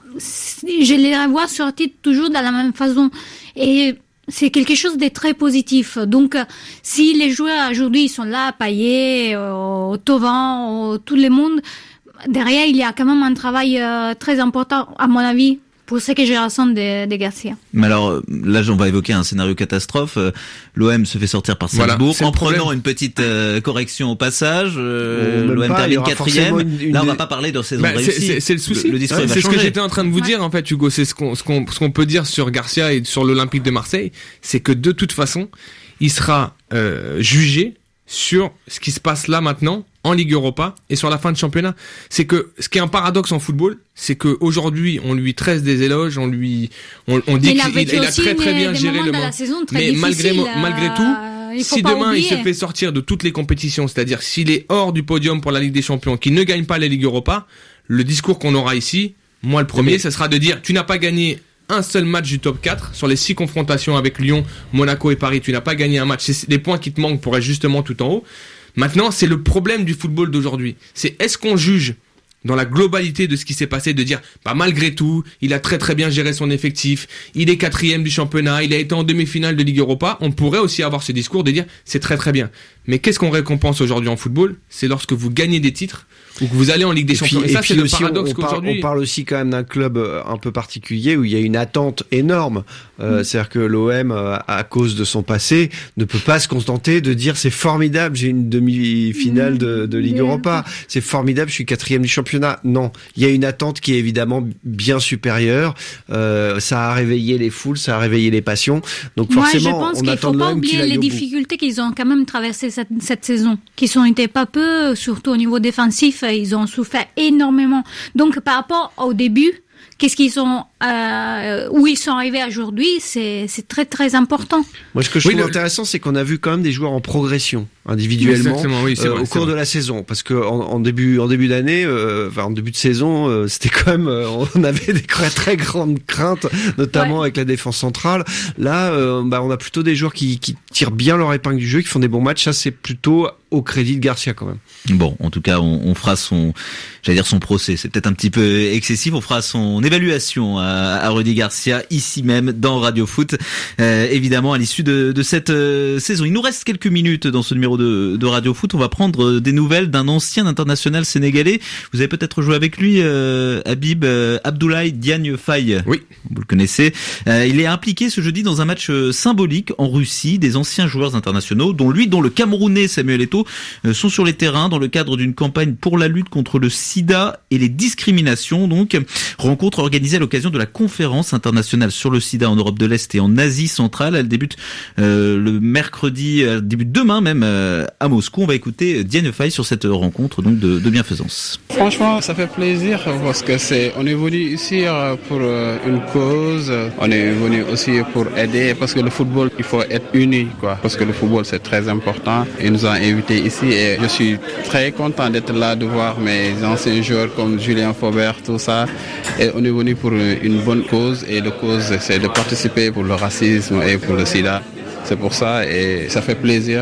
je les revois sortir toujours de la même façon. Et c'est quelque chose de très positif. Donc, si les joueurs aujourd'hui sont là, Payet, Thauvin, tout le monde, derrière, il y a quand même un travail très important, à mon avis, pour ce que je ressens de Garcia. Mais alors, là, on va évoquer un scénario catastrophe. L'OM se fait sortir par Salzbourg, en prenant une petite correction au passage. L'OM termine 4e. Là, on va pas parler de saison réussie. C'est le souci. Le discours va c'est ce changer. que j'étais en train de vous dire, en fait, Hugo. C'est ce qu'on peut dire sur Garcia et sur l'Olympique de Marseille. C'est que de toute façon, il sera jugé sur ce qui se passe là maintenant en Ligue Europa et sur la fin de championnat. C'est que ce qui est un paradoxe en football, c'est que aujourd'hui on lui tresse des éloges, on dit qu'il a très très bien géré le moment. Mais malgré tout, si demain il se fait sortir de toutes les compétitions, c'est-à-dire s'il est hors du podium pour la Ligue des Champions, qu'il ne gagne pas la Ligue Europa, le discours qu'on aura ici, moi le premier, ça sera de dire tu n'as pas gagné un seul match du top 4 sur les 6 confrontations avec Lyon, Monaco et Paris, tu n'as pas gagné un match. C'est les points qui te manquent pour être justement tout en haut. Maintenant, c'est le problème du football d'aujourd'hui. C'est est-ce qu'on juge dans la globalité de ce qui s'est passé, de dire, malgré tout, il a très très bien géré son effectif, il est 4e du championnat, il a été en demi-finale de Ligue Europa. On pourrait aussi avoir ce discours de dire, c'est très très bien. Mais qu'est-ce qu'on récompense aujourd'hui en football? C'est lorsque vous gagnez des titres, ou que vous allez en Ligue des Champions. Et ça, c'est le paradoxe qu'aujourd'hui. On parle aussi quand même d'un club un peu particulier où il y a une attente énorme. C'est-à-dire que l'OM, à cause de son passé, ne peut pas se contenter de dire c'est formidable, j'ai une demi-finale de Ligue Europa. C'est formidable, je suis 4e du championnat. Non, il y a une attente qui est évidemment bien supérieure. Ça a réveillé les foules, ça a réveillé les passions. Donc forcément, on attend de l'OM qu'il aille au bout. Moi, je pense qu'il faut pas oublier les difficultés qu'ils ont quand même traversées cette saison, qui ont été pas peu, surtout au niveau défensif. Ils ont souffert énormément. Donc, par rapport au début, qu'est-ce qu'ils ont, où ils sont arrivés aujourd'hui, c'est très très important. Moi, ce que je trouve intéressant, c'est qu'on a vu quand même des joueurs en progression individuellement au cours de la saison, parce que en début d'année, en début de saison, c'était quand même, on avait des très grandes craintes, notamment avec la défense centrale. Là, on a plutôt des joueurs qui tirent bien leur épingle du jeu, qui font des bons matchs. Ça, c'est plutôt au crédit de Garcia quand même. Bon, en tout cas, on fera son procès. C'est peut-être un petit peu excessif. On fera son évaluation à Rudy Garcia ici même dans Radio Foot, évidemment à l'issue de cette saison. Il nous reste quelques minutes dans ce numéro de Radio Foot. On va prendre des nouvelles d'un ancien international sénégalais. Vous avez peut-être joué avec lui, Habib, Abdoulaye Diagne Faye. Oui, vous le connaissez. Il est impliqué ce jeudi dans un match symbolique en Russie. Des anciens joueurs internationaux, dont le Camerounais Samuel Eto'o, sont sur les terrains dans le cadre d'une campagne pour la lutte contre le sida et les discriminations. Donc, rencontre organisée à l'occasion de la conférence internationale sur le sida en Europe de l'Est et en Asie centrale. Elle débute le mercredi, elle débute demain même à Moscou. On va écouter Diagne Faye sur cette rencontre donc de bienfaisance. Franchement, ça fait plaisir parce que on est venu ici pour une cause. On est venu aussi pour aider parce que le football, il faut être unis, quoi. Parce que le football, c'est très important. Ils nous ont invités ici et je suis très content d'être là, de voir mes anciens joueurs comme Julien Faubert, tout ça. Et on est venu pour une bonne cause et la cause, c'est de participer pour le racisme et pour le sida. C'est pour ça et ça fait plaisir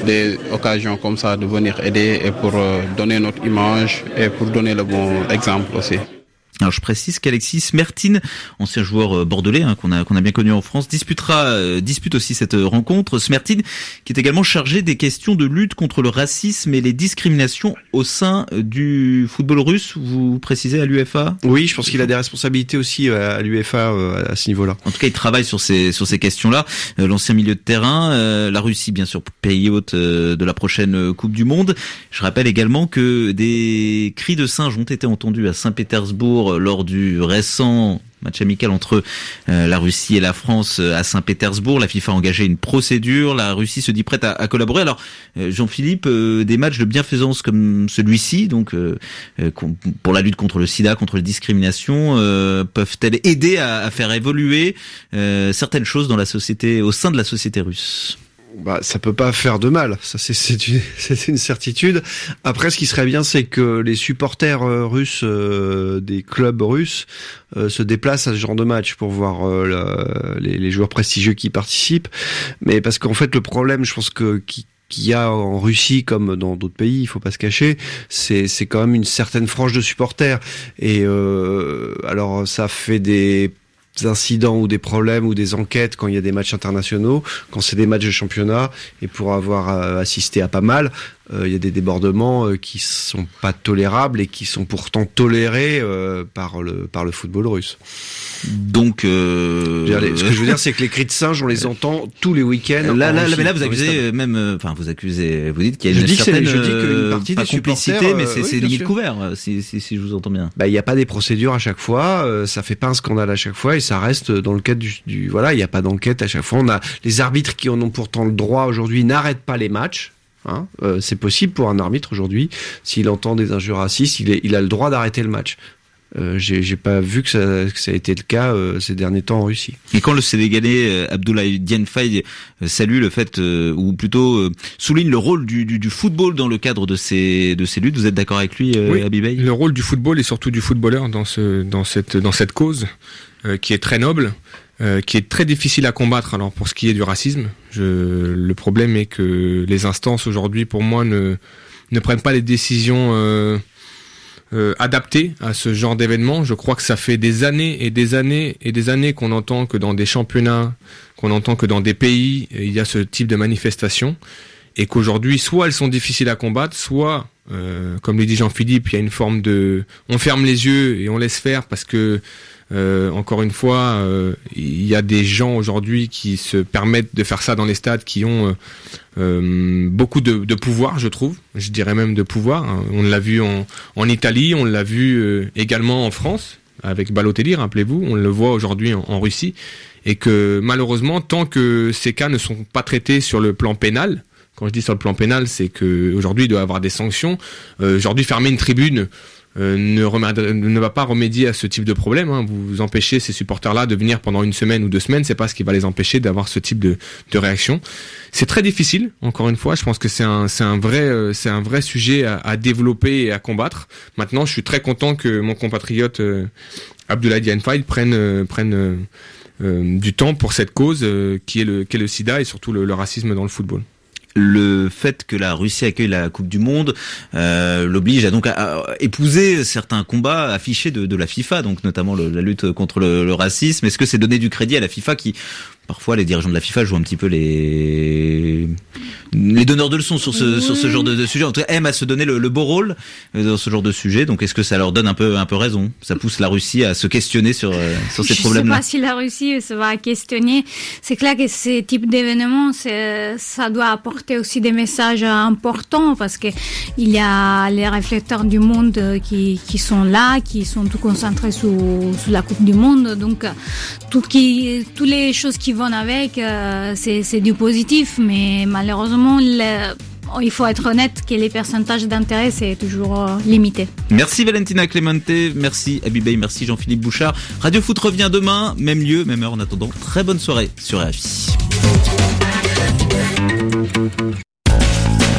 des occasions comme ça de venir aider et pour donner notre image et pour donner le bon exemple aussi. Alors je précise qu'Alexis Smertin, ancien joueur bordelais qu'on a bien connu en France, dispute aussi cette rencontre. Smertin qui est également chargé des questions de lutte contre le racisme et les discriminations au sein du football russe. Vous précisez à l'UEFA ? Oui, je pense qu'il a des responsabilités aussi à l'UEFA à ce niveau-là. En tout cas, il travaille sur ces questions-là. L'ancien milieu de terrain, la Russie bien sûr pays hôte de la prochaine Coupe du Monde. Je rappelle également que des cris de singe ont été entendus à Saint-Pétersbourg lors du récent match amical entre la Russie et la France à Saint-Pétersbourg. La FIFA a engagé une procédure. La Russie se dit prête à collaborer. Alors, Jean-Philippe, des matchs de bienfaisance comme celui-ci, donc pour la lutte contre le sida, contre les discriminations, peuvent-elles aider à faire évoluer certaines choses dans la société, au sein de la société russe ? Ça peut pas faire de mal, ça c'est une certitude. Après, ce qui serait bien, c'est que les supporters russes des clubs russes se déplacent à ce genre de match pour voir les joueurs prestigieux qui participent. Mais parce qu'en fait, le problème, je pense qu'il y a en Russie comme dans d'autres pays, il faut pas se cacher, c'est quand même une certaine frange de supporters. Et alors ça fait des incidents ou des problèmes ou des enquêtes quand il y a des matchs internationaux, quand c'est des matchs de championnat, et pour avoir assisté à pas mal, il y a des débordements qui sont pas tolérables et qui sont pourtant tolérés par le football russe. Donc, ce que je veux dire, c'est que les cris de singe, on les entend tous les week-ends. Là, vous accusez vous dites qu'il y a une certaine partie pas des complicité, mais c'est oui, limite couvert, si je vous entends bien. Il n'y a pas des procédures à chaque fois, ça fait pas un scandale à chaque fois, et ça reste dans le cadre du voilà, il n'y a pas d'enquête à chaque fois. On a les arbitres qui en ont pourtant le droit aujourd'hui n'arrêtent pas les matchs. C'est possible pour un arbitre aujourd'hui, s'il entend des injures racistes, il a le droit d'arrêter le match. J'ai pas vu que ça a été le cas ces derniers temps en Russie. Et quand le Sénégalais Abdoulaye Diène Faye salue le fait, ou plutôt souligne le rôle du football dans le cadre de ces luttes, vous êtes d'accord avec lui, oui, Abibay ? Le rôle du football et surtout du footballeur dans cette cause qui est très noble. Qui est très difficile à combattre. Alors pour ce qui est du racisme, le problème est que les instances aujourd'hui, pour moi, ne prennent pas les décisions adaptées à ce genre d'événement. Je crois que ça fait des années et des années et des années qu'on entend que dans des championnats, qu'on entend que dans des pays, il y a ce type de manifestations, et qu'aujourd'hui, soit elles sont difficiles à combattre, soit, comme le dit Jean-Philippe, il y a une forme de... On ferme les yeux et on laisse faire parce que encore une fois, il y a des gens aujourd'hui qui se permettent de faire ça dans les stades, qui ont beaucoup de pouvoir, je trouve. Je dirais même de pouvoir. On l'a vu en Italie, on l'a vu également en France avec Balotelli, rappelez-vous. On le voit aujourd'hui en Russie, et que malheureusement, tant que ces cas ne sont pas traités sur le plan pénal, quand je dis sur le plan pénal, c'est que aujourd'hui il doit y avoir des sanctions. Aujourd'hui, fermer une tribune ne va pas remédier à ce type de problème. Vous empêchez ces supporters-là de venir pendant une semaine ou 2 semaines, c'est pas ce qui va les empêcher d'avoir ce type de réaction. C'est très difficile, encore une fois, je pense que c'est un vrai sujet à développer et à combattre. Maintenant, je suis très content que mon compatriote Abdoulaye Diène Faye prenne du temps pour cette cause qui est le sida et surtout le racisme dans le football. Le fait que la Russie accueille la Coupe du Monde l'oblige donc à épouser certains combats affichés de la FIFA, donc notamment la lutte contre le racisme. Est-ce que c'est donner du crédit à la FIFA qui, parfois, les dirigeants de la FIFA jouent un petit peu les donneurs de leçons sur ce genre de sujet, en tout cas aiment à se donner le beau rôle dans ce genre de sujet. Donc est-ce que ça leur donne un peu raison ? Ça pousse la Russie à se questionner sur ces problèmes-là ? Je sais pas si la Russie se va questionner. C'est clair que ce type d'événement, ça doit apporter aussi des messages importants, parce que il y a les réflecteurs du monde qui sont là, qui sont tout concentrés sur la Coupe du Monde. Donc toutes les choses qui vont avec, c'est du positif, mais malheureusement il faut être honnête que les pourcentages d'intérêt c'est toujours limité. Merci Valentina Clemente, merci Abibay, merci Jean-Philippe Bouchard. Radio Foot revient demain, même lieu, même heure. En attendant, très bonne soirée sur RFI.